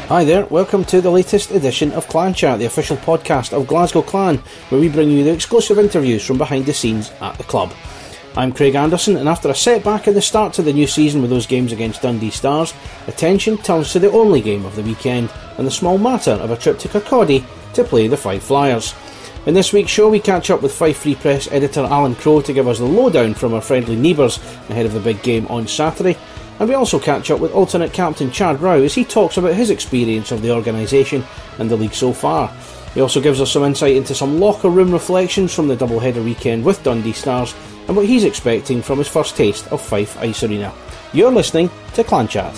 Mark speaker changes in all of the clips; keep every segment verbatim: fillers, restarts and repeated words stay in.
Speaker 1: Hi there, welcome to the latest edition of Clan Chat, the official podcast of Glasgow Clan, where we bring you the exclusive interviews from behind the scenes at the club. I'm Craig Anderson, and after a setback in the start to the new season with those games against Dundee Stars, attention turns to the only game of the weekend and the small matter of a trip to Kirkcaldy to play the Fife Flyers. In this week's show, we catch up with Fife Free Press editor Alan Crowe to give us the lowdown from our friendly neighbours ahead of the big game on Saturday. And we also catch up with alternate captain Chad Rowe as he talks about his experience of the organisation and the league so far. He also gives us some insight into some locker room reflections from the doubleheader weekend with Dundee Stars and what he's expecting from his first taste of Fife Ice Arena. You're listening to Clan Chat.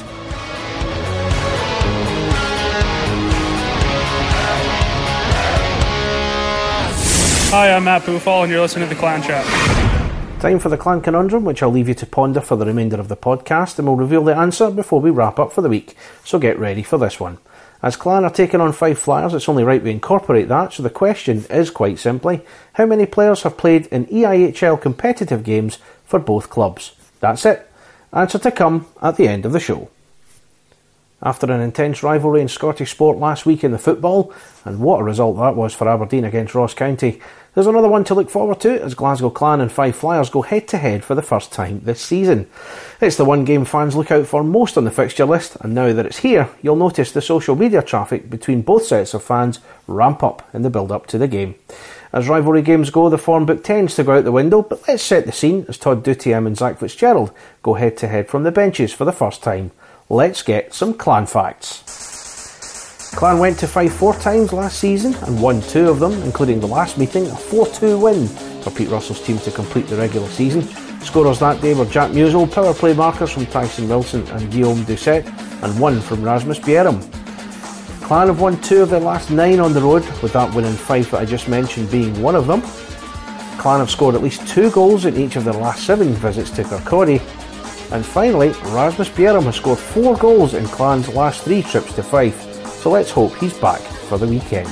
Speaker 2: Hi, I'm Matt Bufall and you're listening to the Clan Chat.
Speaker 1: Time for the Clan Conundrum, which I'll leave you to ponder for the remainder of the podcast, and we'll reveal the answer before we wrap up for the week, so get ready for this one. As Clan are taking on Fife Flyers, it's only right we incorporate that, so the question is quite simply, how many players have played in E I H L competitive games for both clubs? That's it. Answer to come at the end of the show. After an intense rivalry in Scottish sport last week in the football, and what a result that was for Aberdeen against Ross County, there's another one to look forward to as Glasgow Clan and Fife Flyers go head to head for the first time this season. It's the one game fans look out for most on the fixture list, and now that it's here, you'll notice the social media traffic between both sets of fans ramp up in the build up to the game. As rivalry games go, the form book tends to go out the window, but let's set the scene as Todd Dutiem and Zach Fitzgerald go head to head from the benches for the first time. Let's get some Clan facts. Clan went to Fife four times last season and won two of them, including the last meeting, a four two win for Pete Russell's team to complete the regular season. Scorers that day were Jack Musel, power play markers from Tyson Wilson and Guillaume Doucette, and one from Rasmus Bjerrum. Clan have won two of their last nine on the road, with that win in Fife that I just mentioned being one of them. Clan have scored at least two goals in each of their last seven visits to Kirkcaldy. And finally, Rasmus Bjerrum has scored four goals in Clan's last three trips to Fife, so let's hope he's back for the weekend.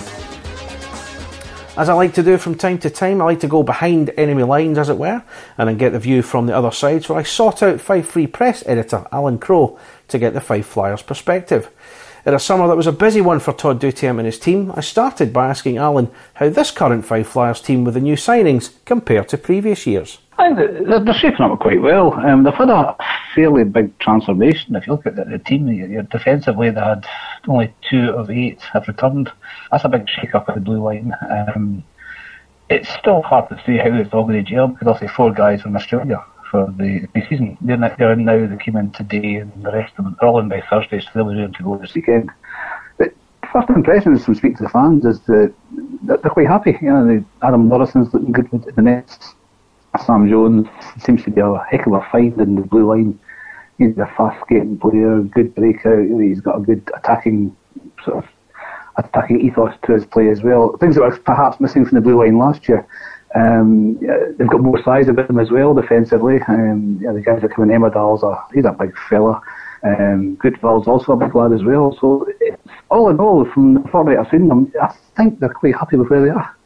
Speaker 1: As I like to do from time to time, I like to go behind enemy lines, as it were, and then get the view from the other side, so I sought out Fife Free Press editor Alan Crowe to get the Fife Flyers perspective. In a summer that was a busy one for Todd Dutiem and his team, I started by asking Alan how this current Fife Flyers team with the new signings compare to previous years.
Speaker 3: I think they're, they're shaping up quite well. Um, they've had a fairly big transformation. If you look at the, the team, you're defensively they had only two of eight have returned. That's a big shake-up at the blue line. Um, it's still hard to see how it's all going to gel because I'll say four guys from Australia for the, the season. They're, not, they're in now, they came in today, and the rest of them are all in by Thursday, so they'll be ready to go this weekend. But first impressions from speaking to the fans is that they're quite happy. You know, they, Adam Morrison's looking good with the nets. Sam Jones seems to be a heck of a find in the blue line. He's a fast skating player, good breakout. He's got a good attacking sort of attacking ethos to his play as well. Things that were perhaps missing from the blue line last year. Um, yeah, they've got more size about them as well defensively. Um, yeah, the guys that come in, Emmerdal's a he's a big fella. Um, Goodville's also a big lad as well. So it's, all in all, from the format I've seen them, I think they're quite happy with where they are.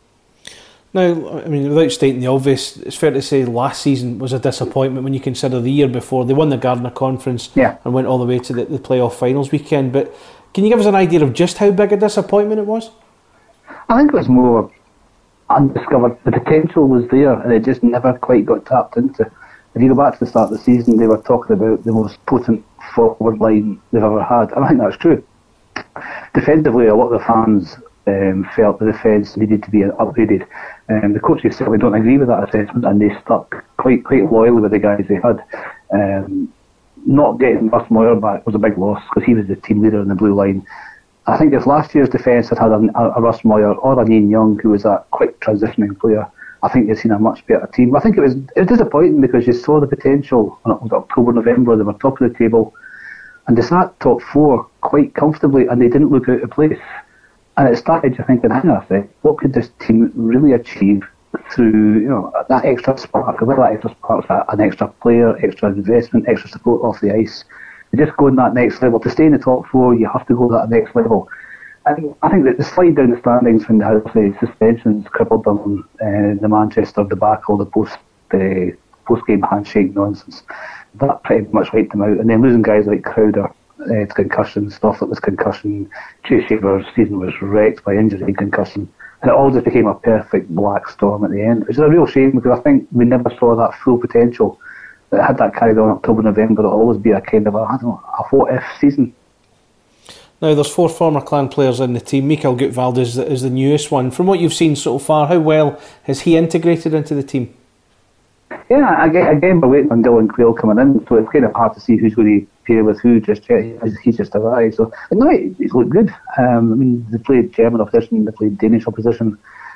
Speaker 1: Now, I mean, without stating the obvious, it's fair to say last season was a disappointment when you consider the year before. They won the Gardner Conference
Speaker 3: yeah.
Speaker 1: and went all the way to the, the playoff finals weekend. But can you give us an idea of just how big a disappointment it was?
Speaker 3: I think it was more undiscovered. The potential was there and it just never quite got tapped into. If you go back to the start of the season, they were talking about the most potent forward line they've ever had. And I think that's true. Defensively, a lot of the fans Um, felt the defence needed to be upgraded. Um, the coaches certainly don't agree with that assessment, and they stuck quite quite loyally with the guys they had. Um, not getting Russ Moyer back was a big loss because he was the team leader in the blue line. I think if last year's defence had had a, a Russ Moyer or a Ian Young, who was a quick transitioning player, I think you'd seen a much better team. I think it was it was disappointing because you saw the potential in October, November. They were top of the table, and they sat top four quite comfortably, and they didn't look out of place. And it started you thinking, hang on a sec, what could this team really achieve through, you know, that extra spark? Whether that extra spark's an extra player, extra investment, extra support off the ice. You just go in that next level. To stay in the top four, you have to go that next level. I think, I think that the slide down the standings when the the suspensions crippled them, uh, the Manchester debacle, the post uh, post game handshake nonsense, that pretty much wiped them out. And then losing guys like Crowder uh, concussion, Stofflet was concussion, Chase Shaver's season was wrecked by injury and concussion, and it all just became a perfect black storm at the end, which is a real shame because I think we never saw that full potential. That had that carried on October, November, it'll always be a kind of a, I don't know, a what-if season.
Speaker 1: Now, there's four former Clan players in the team. Mikael Gutwald is the, is the newest one. From what you've seen so far, how well has he integrated into the team?
Speaker 3: Yeah, again, again we're waiting on Dylan Quayle coming in, so it's kind of hard to see who's going to pair with who just yet. He's just arrived. So, but no, he's looked good. Um, I mean, they played German opposition, they played Danish opposition.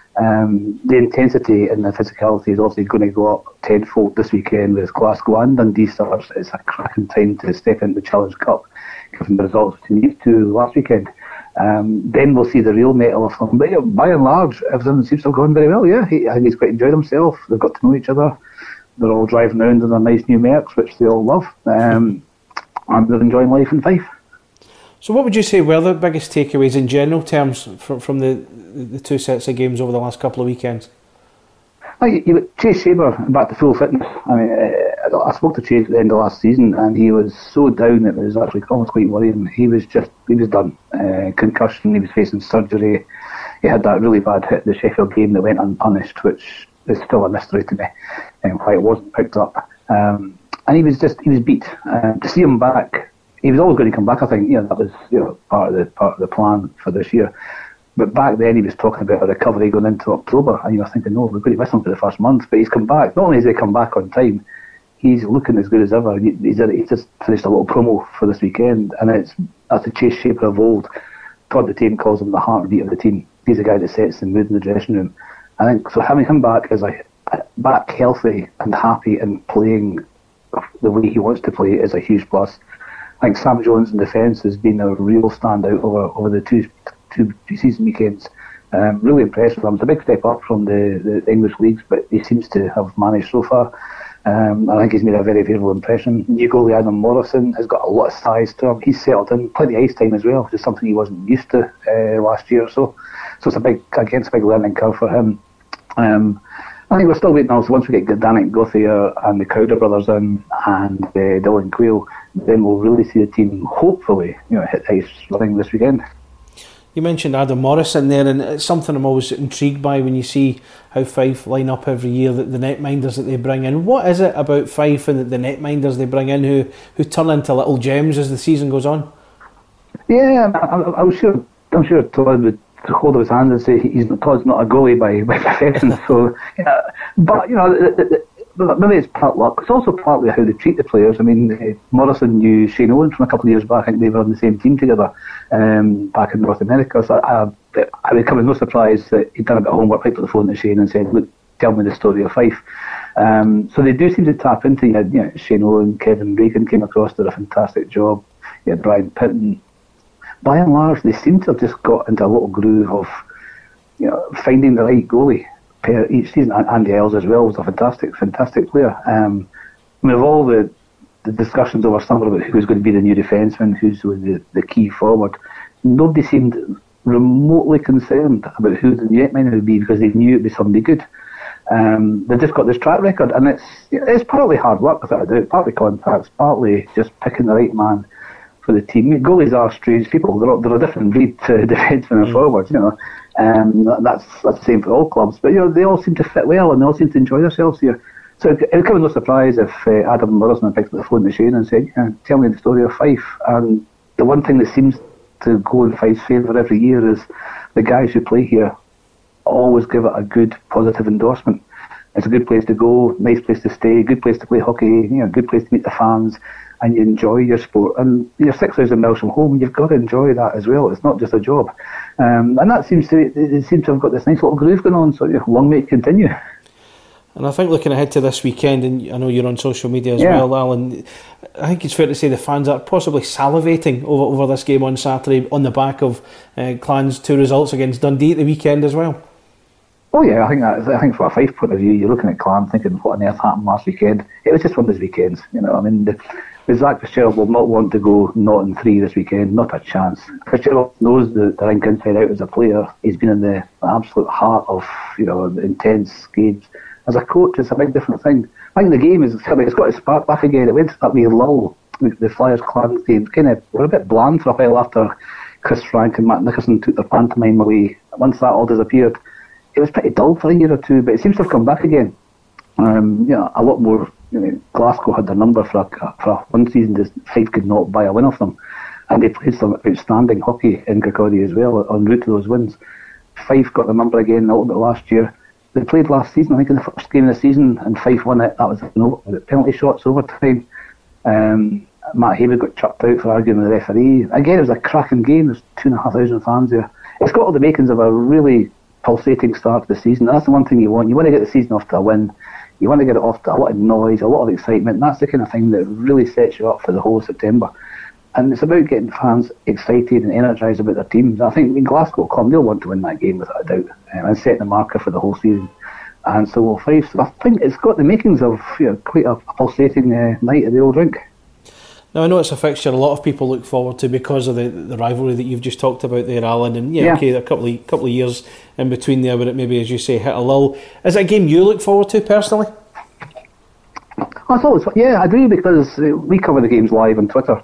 Speaker 3: Um, the intensity and the physicality is obviously going to go up tenfold this weekend with Glasgow and Dundee starts. It's a cracking time to step into the Challenge Cup, given the results between these two last weekend. Um, then we'll see the real metal of them. But yeah, by and large, everything seems to have gone very well. Yeah, he, I think he's quite enjoyed himself. They've got to know each other. They're all driving around in their nice new Mercs, which they all love. Um, and they're enjoying life in Fife.
Speaker 1: So what would you say were the biggest takeaways in general terms from, from the, the two sets of games over the last couple of weekends?
Speaker 3: Like, you, Chase Shaver back to full fitness. I mean, uh, I spoke to Chase at the end of last season, and he was so down that it was actually almost quite worrying. He was just, he was done. Uh, concussion, he was facing surgery. He had that really bad hit, the Sheffield game that went unpunished, which is still a mystery to me, and why it wasn't picked up. Um, and he was just, he was beat. Uh, to see him back, he was always going to come back. I think, you know, that was, you know, part of the part of the plan for this year. But back then he was talking about a recovery going into October, and you were thinking, no, we're going to miss him for the first month. But he's come back. Not only has he come back on time, he's looking as good as ever. He's, he's just finished a little promo for this weekend, and it's that's the Chase Shaver of old. Todd the team calls him the heartbeat of the team. He's the guy that sets the mood in the dressing room. I think so. Having him back as a back healthy and happy and playing the way he wants to play is a huge plus. I think Sam Jones in defence has been a real standout over over the two two season weekends. Um, really impressed with him. It's a big step up from the, the English leagues, but he seems to have managed so far. Um, I think he's made a very favourable impression. New goalie Adam Morrison has got a lot of size to him. He's settled in, plenty of ice time as well, which is something he wasn't used to uh, last year or so. So it's a big, again, it's a big learning curve for him. Um, I think we're still waiting also. Once we get Danik Gauthier and the Crowder brothers in and uh, Dylan Quayle, then we'll really see the team hopefully, you know, hit ice running this weekend.
Speaker 1: You mentioned Adam Morrison there, and it's something I'm always intrigued by when you see how Fife line up every year, that the netminders that they bring in. What is it about Fife and the netminders they bring in who, who turn into little gems as the season goes on?
Speaker 3: Yeah, I, I, I'm sure. I'm sure Todd would hold up his hand and say he's Todd's not a goalie by, by profession. So, yeah, but you know, the, the, the, maybe it's part luck. It's also partly how they treat the players. I mean, uh, Morrison knew Shane Owen from a couple of years back. I think they were on the same team together um, back in North America. So I, I, I would come as no surprise that he'd done a bit of homework, picked up the phone to Shane and said, "Look, tell me the story of Fife." Um, so they do seem to tap into, you know, Shane Owen, Kevin Regan came across, did a fantastic job. Yeah, Brian Pitton. By and large, they seem to have just got into a little groove of, you know, finding the right goalie per each season. Andy Ells as well was a fantastic, fantastic player. Um, I mean, of all the, the discussions over summer about who's going to be the new defenceman, who's the, the key forward, nobody seemed remotely concerned about who the netman would be because they knew it would be somebody good. Um, they've just got this track record, and it's it's partly hard work, without a doubt, partly contacts, partly just picking the right man for the team. Goalies are strange people. They're, they're a different breed to defencemen and forwards, you know. Um, that's that's the same for all clubs. But you know, they all seem to fit well, and they all seem to enjoy themselves here. So it would come as no surprise if uh, Adam Morrison picked up the phone to Shane and said, yeah, "Tell me the story of Fife." And the one thing that seems to go in Fife's favour every year is the guys who play here always give it a good, positive endorsement. It's a good place to go, nice place to stay, good place to play hockey, you know, good place to meet the fans, and you enjoy your sport. And you're six thousand miles from home, you've got to enjoy that as well. It's not just a job. Um, and that seems to it seems to have got this nice little groove going on, so long may it continue.
Speaker 1: And I think looking ahead to this weekend, and I know you're on social media as
Speaker 3: yeah.
Speaker 1: well, Alan, I think it's fair to say the fans are possibly salivating over, over this game on Saturday on the back of uh, Clan's two results against Dundee at the weekend as well.
Speaker 3: Oh yeah, I think that, I think from a Fife point of view, you're looking at Clan thinking, what on earth happened last weekend? It was just one of those weekends, you know. I mean, the, the Zach Fitzgerald will not want to go not in three this weekend, not a chance. Fitzgerald knows the, the rink inside out as a player. He's been in the absolute heart of, you know, intense games. As a coach, it's a big different thing. I think the game is it's got its spark back again. It went to that wee lull the, the Flyers Clans game kind of were a bit bland for a while after Chris Frank and Matt Nicholson took their pantomime away. Once that all disappeared, it was pretty dull for a year or two, but it seems to have come back again. Um, you know, a lot more. You know, Glasgow had their number for a, for a one season. Just Fife could not buy a win off them, and they played some outstanding hockey in Kirkcaldy as well en route to those wins. Fife got the number again a little bit last year. They played last season, I think, in the first game of the season, and Fife won it. That was no penalty shots overtime. Um, Matt Haywood got chucked out for arguing with the referee. Again, it was a cracking game. There's two and a half thousand fans there. It's got all the makings of a really pulsating start to the season. That's the one thing you want. You want to get the season off to a win. You want to get it off to a lot of noise, a lot of excitement. That's the kind of thing that really sets you up for the whole of September. And it's about getting fans excited and energised about their teams. I think in Glasgow, come, they'll want to win that game without a doubt, um, and set the marker for the whole season. And so will Fife. So I think it's got the makings of, you know, quite a, a pulsating uh, night at the Old Rink.
Speaker 1: Now, I know it's a fixture a lot of people look forward to because of the, the rivalry that you've just talked about there, Alan. And yeah, yeah. okay, a couple of, couple of years in between there where it maybe, as you say, hit a lull. Is it a game you look forward to personally?
Speaker 3: I thought it was, yeah, I do, because we cover the games live on Twitter.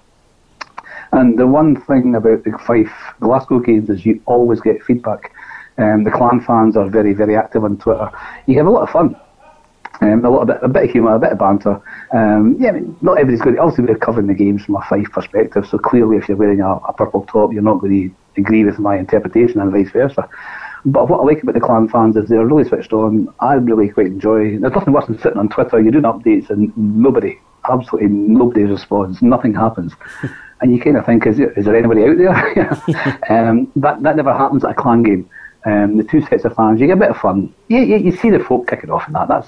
Speaker 3: And the one thing about the Fife Glasgow games is you always get feedback. Um, the Clan fans are very, very active on Twitter. You have a lot of fun. Um, a little bit, a bit of humour, a bit of banter. Um, yeah, I mean, not everybody's going to. Obviously, we're covering the games from a Fife perspective, so clearly, if you're wearing a, a purple top, you're not going to agree with my interpretation, and vice versa. But what I like about the Clan fans is they're really switched on. I really quite enjoy. There's nothing worse than sitting on Twitter. You're doing updates, and nobody, absolutely nobody responds. Nothing happens, and you kind of think, is there, is there anybody out there? um, that that never happens at a Clan game. Um, the two sets of fans, you get a bit of fun. You, you, you see the folk kicking off and that. That's.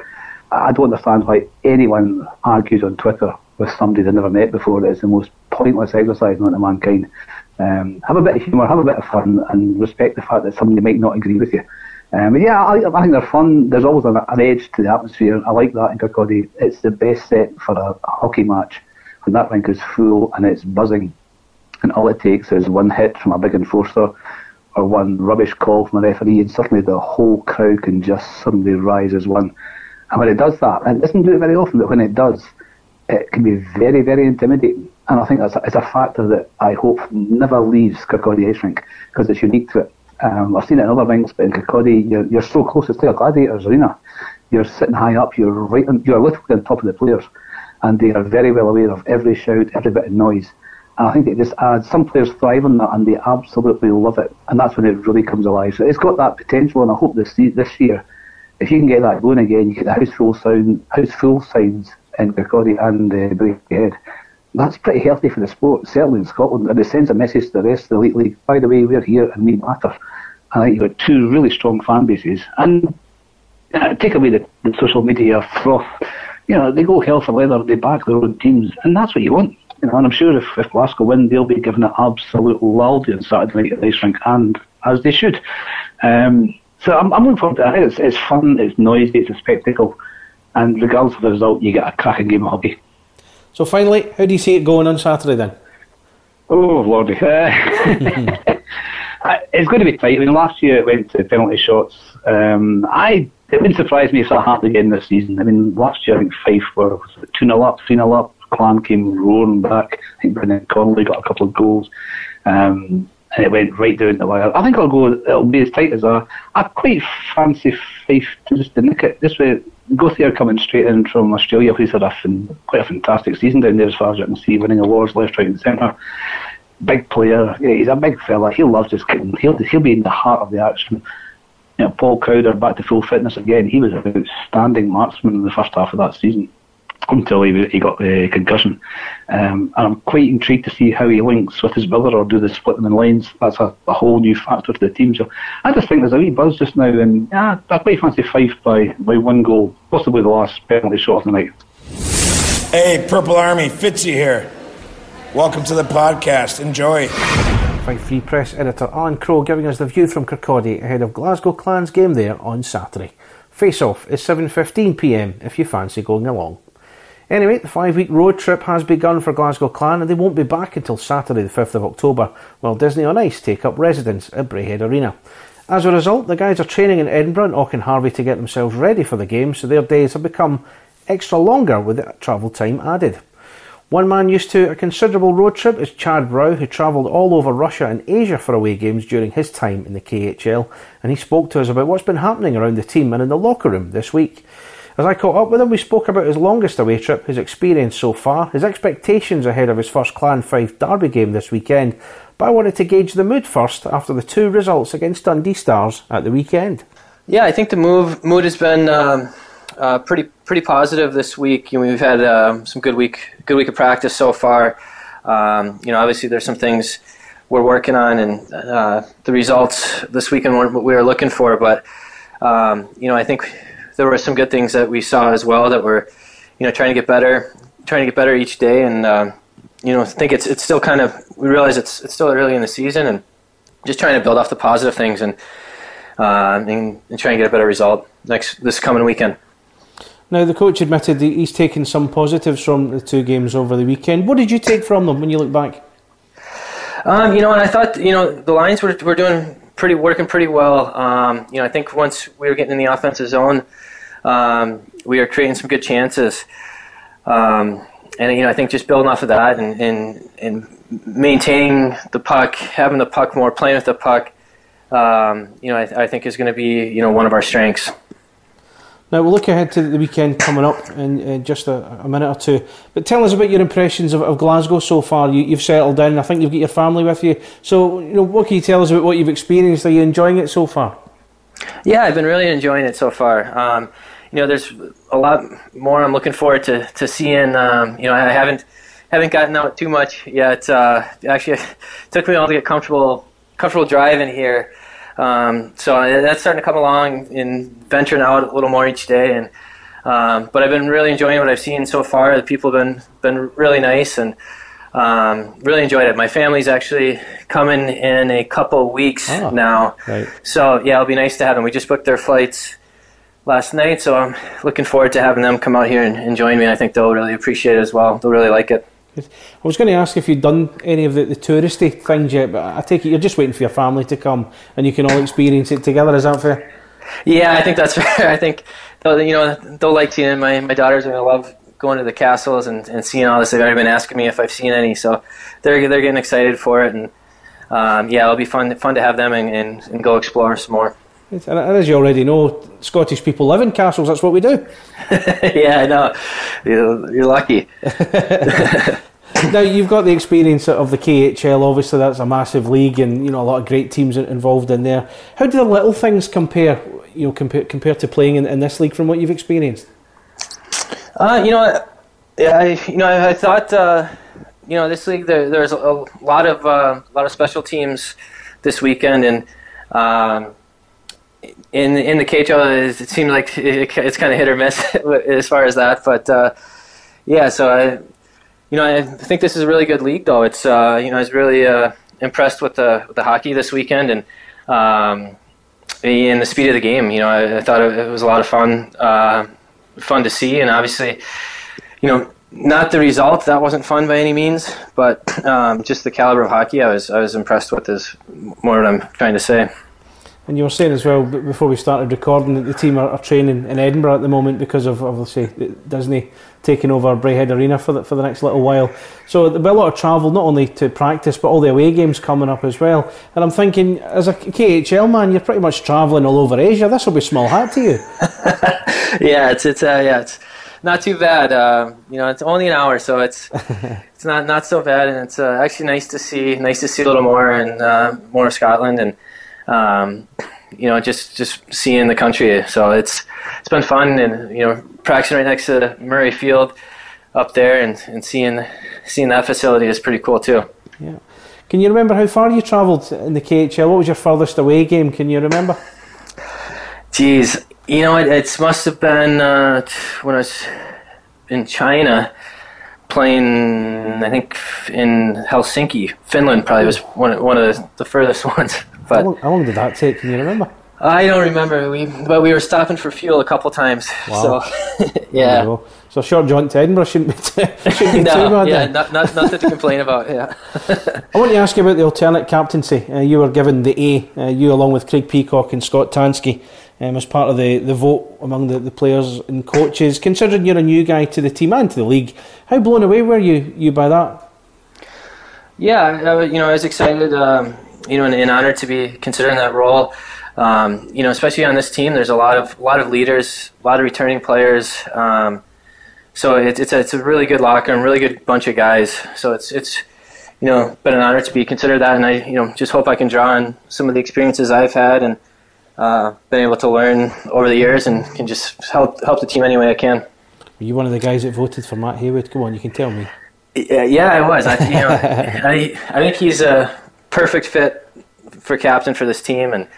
Speaker 3: I don't understand why anyone argues on Twitter with somebody they've never met before. It's the most pointless exercise known to mankind. Um, have a bit of humour, have a bit of fun, and respect the fact that somebody might not agree with you. Um, but yeah, I, I think they're fun. There's always an, an edge to the atmosphere. I like that in Kirkcaldy. It's the best set for a, a hockey match when that rink is full and it's buzzing, and all it takes is one hit from a big enforcer or one rubbish call from a referee, and suddenly the whole crowd can just suddenly rise as one. And when it does that, and it doesn't do it very often, but when it does, it can be very, very intimidating. And I think that's a, it's a factor that I hope never leaves Kirkcaldy Ice Rink, because it's unique to it. Um, I've seen it in other rinks, but in Kirkcaldy, you're, you're so close. It's like a Gladiators arena. You're sitting high up. You're right. On, you're literally on top of the players, and they are very well aware of every shout, every bit of noise. And I think it just adds. Some players thrive on that, and they absolutely love it. And that's when it really comes alive. So it's got that potential, and I hope this this year, if you can get that going again, you get the house full sound, house full signs in Kirkcaldy and uh, Braehead. That's pretty healthy for the sport, certainly in Scotland, and it sends a message to the rest of the Elite League. By the way, we're here and we matter. I think you've got two really strong fan bases, and uh, take away the, the social media froth. You know, they go hell for leather, they back their own teams, and that's what you want. You know, and I'm sure if, if Glasgow win, they'll be given an absolute lull on Saturday night at the Ice Rink, and as they should. Um, So I'm, I'm looking forward to it. It's, it's fun, it's noisy, it's a spectacle, and regardless of the result, you get a cracking game of hockey.
Speaker 1: So finally, how do you see it going on Saturday then?
Speaker 3: Oh, lordy. Uh, it's going to be tight. I mean, last year it went to penalty shots. Um, I It wouldn't surprise me if that happened again this season. I mean, last year I think Fife were two nil up, three nil up. Clan came roaring back. I think Brendan Connolly got a couple of goals. Um, and it went right down the wire. I think I'll go, it'll be as tight as a, I quite fancy Fife to just to nick it. This way, Gauthier coming straight in from Australia, who's had a fin, quite a fantastic season down there as far as I can see, winning awards left, right and centre. Big player, yeah, he's a big fella, he loves just kicking, he'll, he'll be in the heart of the action. You know, Paul Crowder back to full fitness again, he was an outstanding marksman in the first half of that season, until he, he got the concussion. Um, and I'm quite intrigued to see how he links with his brother, or do they split them in lines. That's a, a whole new factor to the team. So I just think there's a wee buzz just now, and yeah, I quite fancy Fife by, by one goal, possibly the last penalty shot of the night.
Speaker 4: Hey, Purple Army, Fitzy here. Welcome to the podcast. Enjoy.
Speaker 1: Fife Free Press editor Alan Crowe giving us the view from Kirkcaldy ahead of Glasgow Clans game there on Saturday. Face-off is seven fifteen p m if you fancy going along. Anyway, the five-week road trip has begun for Glasgow Clan, and they won't be back until Saturday the fifth of October, while Disney on Ice take up residence at Braehead Arena. As a result, the guys are training in Edinburgh and Auchenharvie to get themselves ready for the game, so their days have become extra longer with the travel time added. One man used to a considerable road trip is Chad Rowe, who travelled all over Russia and Asia for away games during his time in the K H L, and he spoke to us about what's been happening around the team and in the locker room this week. As I caught up with him, we spoke about his longest away trip, his experience so far, his expectations ahead of his first Clan Fife derby game this weekend, but I wanted to gauge the mood first after the two results against Dundee Stars at the weekend.
Speaker 5: Yeah, I think the move, mood has been um, uh, pretty pretty positive this week. You know, we've had uh, some good week good week of practice so far. Um, you know, obviously there's some things we're working on, and uh, the results this weekend weren't what we were looking for. But um, you know, I think there were some good things that we saw as well that we're you know trying to get better, trying to get better each day, and um, you know, I think it's it's still kind of we realize it's it's still early in the season, and just trying to build off the positive things and. Uh, and, and try and get a better result next this coming weekend.
Speaker 1: Now, the coach admitted that he's taken some positives from the two games over the weekend. What did you take from them when you look back?
Speaker 5: Um, you know, and I thought you know the Lions were were doing pretty working pretty well. Um, you know, I think once we were getting in the offensive zone, um, we were creating some good chances. Um, and you know, I think just building off of that and and, and maintaining the puck, having the puck more, playing with the puck. Um, you know, I, th- I think is going to be, you know, one of our strengths.
Speaker 1: Now we'll look ahead to the weekend coming up in, in just a, a minute or two. But tell us about your impressions of, of Glasgow so far. You, you've settled in. I think you've got your family with you. So, you know, what can you tell us about what you've experienced? Are you enjoying it so far?
Speaker 5: Yeah, I've been really enjoying it so far. Um, you know, there's a lot more I'm looking forward to to seeing. Um, you know, I haven't haven't gotten out too much yet. Uh, actually, it took me a while to get comfortable comfortable driving here. Um, so that's starting to come along and venturing out a little more each day. And um, but I've been really enjoying what I've seen so far. The people have been been really nice and um, really enjoyed it. My family's actually coming in a couple weeks oh, now. Right. So yeah, it'll be nice to have them. We just booked their flights last night, so I'm looking forward to having them come out here and, and join me. I think they'll really appreciate it as well. They'll really like it.
Speaker 1: I was going to ask if you'd done any of the, the touristy things yet, but I take it you're just waiting for your family to come and you can all experience it together. Is that fair?
Speaker 5: Yeah, I think that's fair. I think they'll, you know they'll like seeing it. My my daughters are going to love going to the castles and, and seeing all this. They've already been asking me if I've seen any, so they're they're getting excited for it. And um, yeah, it'll be fun fun to have them and, and, and go explore some more.
Speaker 1: And as you already know, Scottish people live in castles. That's what we do.
Speaker 5: Yeah, I know. You're, you're lucky.
Speaker 1: Now, you've got the experience of the K H L. Obviously, that's a massive league, and you know a lot of great teams involved in there. How do the little things compare? You know, compare compared to playing in, in this league from what you've experienced.
Speaker 5: Uh, you know, I you know I, I thought uh, you know this league there, there's a, a lot of uh, a lot of special teams this weekend, and. Um, In in the K H L, it seems like it, it's kind of hit or miss as far as that. But uh, yeah, so I, you know, I think this is a really good league, though. It's uh, you know, I was really uh, impressed with the with the hockey this weekend and um, and the speed of the game. You know, I, I thought it was a lot of fun, uh, fun to see, and obviously, you know, not the result. That wasn't fun by any means, but um, just the caliber of hockey. I was I was impressed with. Is more what I'm trying to say.
Speaker 1: And you were saying as well before we started recording that the team are, are training in Edinburgh at the moment because of obviously Disney taking over Braehead Arena for the, for the next little while. So there'll be a lot of travel, not only to practice but all the away games coming up as well. And I'm thinking, as a K H L man, you're pretty much travelling all over Asia. This will be small hat to you.
Speaker 5: yeah, it's it's uh, yeah, it's not too bad. Uh, you know, it's only an hour, so it's it's not not so bad, and it's uh, actually nice to see nice to see a little more and uh, more of Scotland and. Um, you know, just, just seeing the country. So it's it's been fun, and you know, practicing right next to Murray Field up there, and, and seeing seeing that facility is pretty cool too.
Speaker 1: Yeah. Can you remember how far you travelled in the K H L? What was your furthest away game? Can you remember?
Speaker 5: Geez, you know, it, it must have been uh, when I was in China. Playing, I think, in Helsinki, Finland. Probably was one one of the, the furthest ones. But
Speaker 1: how long, how long did that take? Can you remember?
Speaker 5: I don't remember. We but we were stopping for fuel a couple times.
Speaker 1: Wow.
Speaker 5: So yeah.
Speaker 1: So a short jaunt to Edinburgh shouldn't be, t- shouldn't be
Speaker 5: no,
Speaker 1: too bad.
Speaker 5: Yeah,
Speaker 1: then.
Speaker 5: not, not nothing to complain about. Yeah.
Speaker 1: I want to ask you about the alternate captaincy. Uh, you were given the A. Uh, you along with Craig Peacock and Scott Tansky. um, as part of the, the vote among the, the players and coaches. Considering you're a new guy to the team and to the league, how blown away were you you by that?
Speaker 5: Yeah, I, you know, I was excited, um, you know, and, and honored to be considered in that role. Um, you know, especially on this team, there's a lot of a lot of leaders, a lot of returning players. Um, so it, it's a, it's a really good locker room, really good bunch of guys. So it's it's you know been an honor to be considered that, and I you know just hope I can draw on some of the experiences I've had and uh, been able to learn over the years, and can just help help the team any way I can.
Speaker 1: Were you one of the guys that voted for Matt Haywood? Come on, you can tell me.
Speaker 5: Yeah, yeah, I was. I, you know, I I think he's a perfect fit for captain for this team, and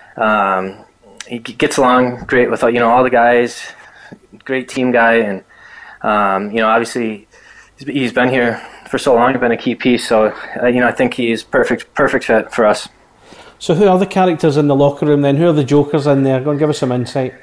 Speaker 5: um, he gets along great with you know all the guys. Great team guy, and um, you know obviously he's been here for so long, been a key piece. So uh, you know I think he's perfect perfect fit for us.
Speaker 1: So who are the characters in the locker room then? Who are the jokers in there? Go and give us some insight.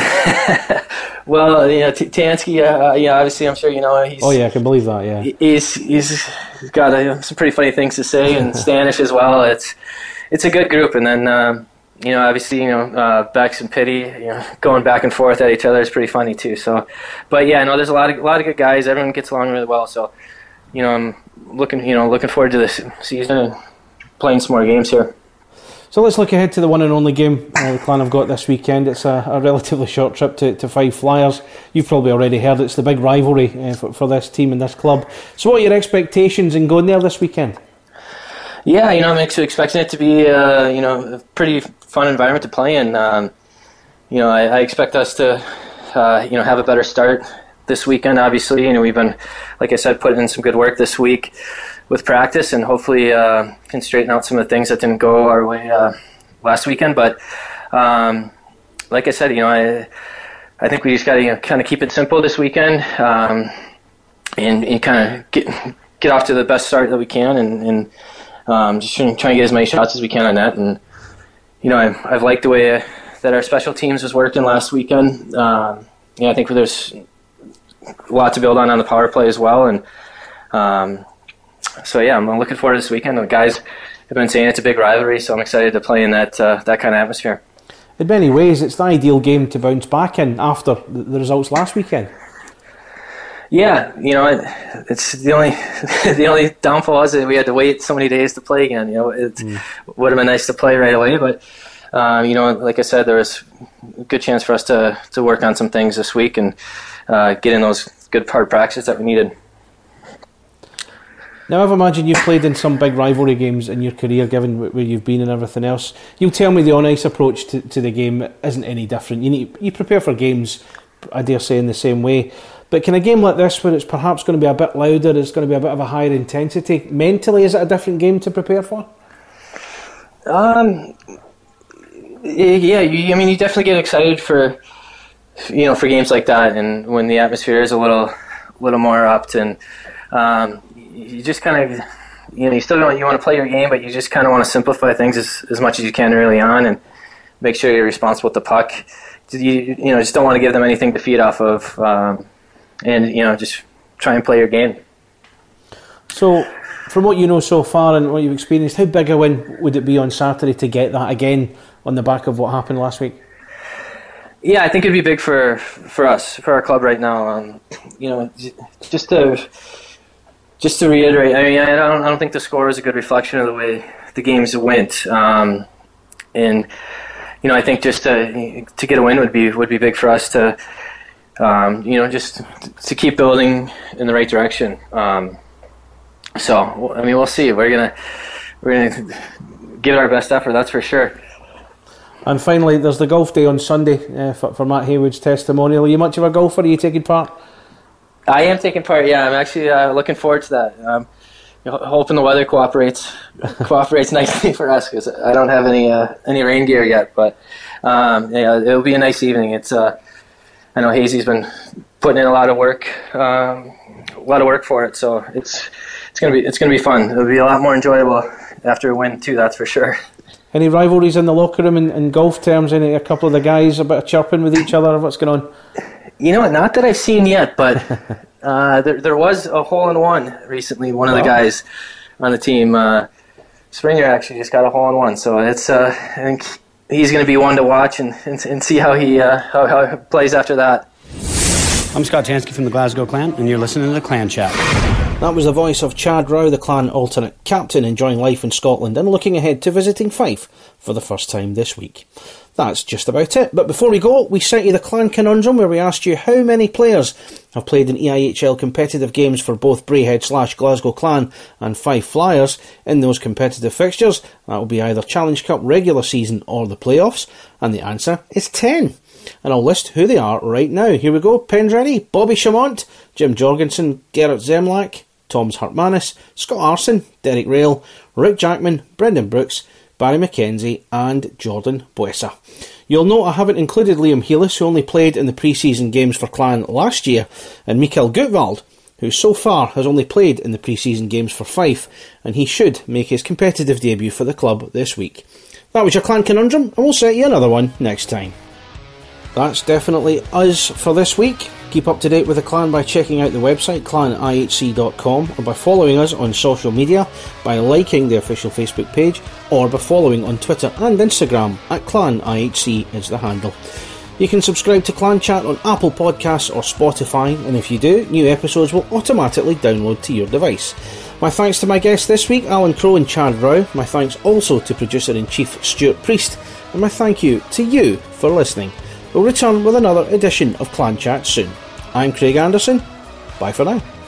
Speaker 5: Well, you know, T- Tansky, uh, you know, obviously, I'm sure you know he's.
Speaker 1: Oh yeah, I can believe that. Yeah,
Speaker 5: he's he's got uh, some pretty funny things to say, and Stanish as well. It's it's a good group, and then um, you know, obviously, you know, uh, Bex and Pitty, you know, going back and forth at each other is pretty funny too. So, but yeah, no, there's a lot of a lot of good guys. Everyone gets along really well. So, you know, I'm looking, you know, looking forward to this season and playing some more games here.
Speaker 1: So let's look ahead to the one and only game uh, the Clan have got this weekend. It's a, a relatively short trip to, to Five Flyers. You've probably already heard it's the big rivalry uh, for, for this team and this club. So what are your expectations in going there this weekend?
Speaker 5: Yeah, you know, I'm expecting it to be uh, you know, a pretty fun environment to play in. Um, you know, I, I expect us to uh, you know, have a better start this weekend, obviously. You know, we've been, like I said, putting in some good work this week with practice, and hopefully uh, can straighten out some of the things that didn't go our way uh, last weekend. But um, like I said, you know, I I think we just got to you know, kind of keep it simple this weekend, um, and, and kind of get get off to the best start that we can, and, and um, just try and get as many shots as we can on net. And you know, I've, I've liked the way uh, that our special teams was working last weekend. Um, you know, I think there's a lot to build on on the power play as well, and um, so yeah, I'm looking forward to this weekend. The guys have been saying it's a big rivalry, so I'm excited to play in that uh, that kind of atmosphere.
Speaker 1: In many ways, it's the ideal game to bounce back in after the results last weekend.
Speaker 5: Yeah, you know, it, it's the only the only downfall is that we had to wait so many days to play again. You know, it mm. would have been nice to play right away, but um, you know, like I said, there was a good chance for us to to work on some things this week and uh, get in those good hard practices that we needed.
Speaker 1: Now, I've imagined you've played in some big rivalry games in your career, given where you've been and everything else. You'll tell me the on-ice approach to, to the game isn't any different. You need, you prepare for games, I dare say, in the same way. But can a game like this, where it's perhaps going to be a bit louder, it's going to be a bit of a higher intensity, mentally, is it a different game to prepare for?
Speaker 5: Um, yeah, you, I mean, you definitely get excited for, you know, for games like that, and when the atmosphere is a little, little more upped, and um, you just kind of, you know, you still don't, you want to play your game, but you just kind of want to simplify things as, as much as you can early on, and make sure you're responsible with the puck. You, you know, just don't want to give them anything to feed off of, um, and, you know, just try and play your game.
Speaker 1: So, from what you know so far and what you've experienced, how big a win would it be on Saturday to get that again on the back of what happened last week?
Speaker 5: Yeah, I think it'd be big for for us, for our club right now. Um, you know, just to just to reiterate, I mean, I don't I don't think the score was a good reflection of the way the games went, um, and you know, I think just to to get a win would be would be big for us to, um, you know, just to keep building in the right direction. Um, so, I mean, we'll see. We're gonna we're gonna give it our best effort. That's for sure.
Speaker 1: And finally, there's the golf day on Sunday uh, for, for Matt Haywood's testimonial. Are you much of a golfer? Are you taking part?
Speaker 5: I am taking part. Yeah, I'm actually uh, looking forward to that. Um, hoping the weather cooperates cooperates nicely for us, because I don't have any uh, any rain gear yet. But um, yeah, it'll be a nice evening. It's uh, I know Hazy's been putting in a lot of work, um, a lot of work for it. So it's it's gonna be it's gonna be fun. It'll be a lot more enjoyable after a win too. That's for sure.
Speaker 1: Any rivalries in the locker room in, in golf terms? Any a couple of the guys a bit of chirping with each other? What's going on? You
Speaker 5: know, not that I've seen yet, but uh, there there was a hole in one recently. One of the guys on the team, uh, Springer, actually just got a hole in one. So it's uh, I think he's going to be one to watch and, and, and see how he uh, how, how he plays after that.
Speaker 6: I'm Scott Tansky from the Glasgow Clan, and you're listening to the Clan Chat.
Speaker 1: That was the voice of Chad Rowe, the Clan alternate captain, enjoying life in Scotland and looking ahead to visiting Fife for the first time this week. That's just about it. But before we go, we sent you the Clan Conundrum, where we asked you how many players have played in E I H L competitive games for both Braehead slash Glasgow Clan and Fife Flyers in those competitive fixtures. That will be either Challenge Cup regular season or the playoffs. And the answer is ten. And I'll list who they are right now. Here we go. Pens ready. Bobby Chamont, Jim Jorgensen, Gerrit Zemlak, Toms Hartmanis, Scott Arson, Derek Rail, Rick Jackman, Brendan Brooks, Barry McKenzie and Jordan Buesa. You'll note I haven't included Liam Healis, who only played in the pre-season games for Clan last year, and Mikael Gutwald, who so far has only played in the pre-season games for Fife, and he should make his competitive debut for the club this week. That was your Clan Conundrum, and we'll set you another one next time. That's definitely us for this week. Keep up to date with the Clan by checking out the website clan I H C dot com, or by following us on social media, by liking the official Facebook page, or by following on Twitter and Instagram at Clan I H C is the handle. You can subscribe to Clan Chat on Apple Podcasts or Spotify, and if you do, new episodes will automatically download to your device. My thanks to my guests this week, Alan Crowe and Chad Rowe. My thanks also to Producer-in-Chief Stuart Priest, and my thank you to you for listening. We'll return with another edition of Clan Chat soon. I'm Craig Anderson. Bye for now.